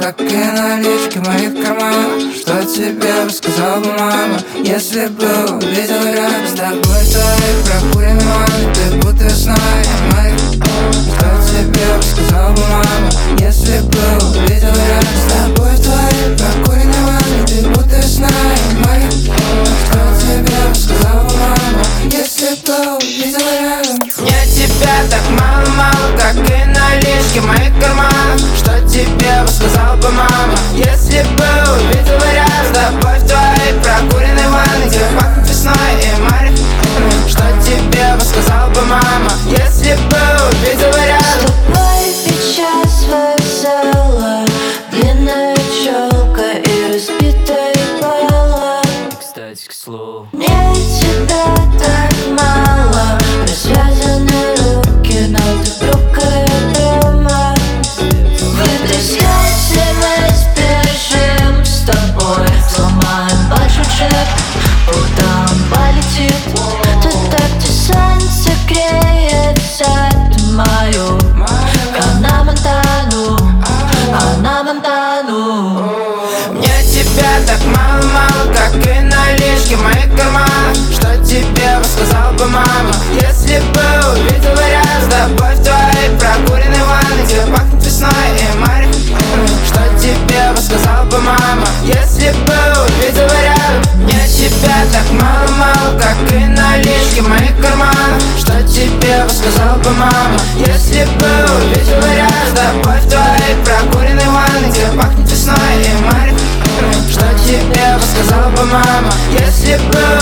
как и налички в моих карманах. Что тебе рассказала бы мама, если бы увидела рядом с тобой в твоей прокуренной ванной? Ты будто весна и май. Что тебе рассказала бы мама, если бы увидела рядом с тобой в твоей прокуренной ванной? Ты будто весна и май. Что тебе рассказала бы мама, если бы увидела рядом? Мне тебя так мало-мало, как и налички в моих карманах. Что тебе рассказала бы мама, если бы увидела рядом с тобой в твоей прокуренной ванной, где пахнет весной и море? Что тебе рассказала бы мама, если бы увидела рядом? С тобой сейчас весело, длинная челка и разбитая бала. Кстати, к слову, Мне тебя так мало, развязаны руки, но ты другая дома. В этой связи мы сбежим с тобой, сломаем большой джек, куда он полетит. Туда, где солнце греется, ты мою Ханна Монтану, Ханна Монтану. мне тебя так мало-мало, как и налички в моих карманах. Что тебе рассказала бы мама, если бы увидела рядом с тобой в твоей прокуренной ванной, где пахнет весной и море? Что тебе рассказала бы мама, если бы увидела рядом? Мне тебя так мало-мало, как и налички в моих карманах. Что тебе рассказала бы мама, если бы увидела рядом с тобой в твоей прокуренной ванной, где пахнет весной и море? Что тебе рассказала бы мама, если бы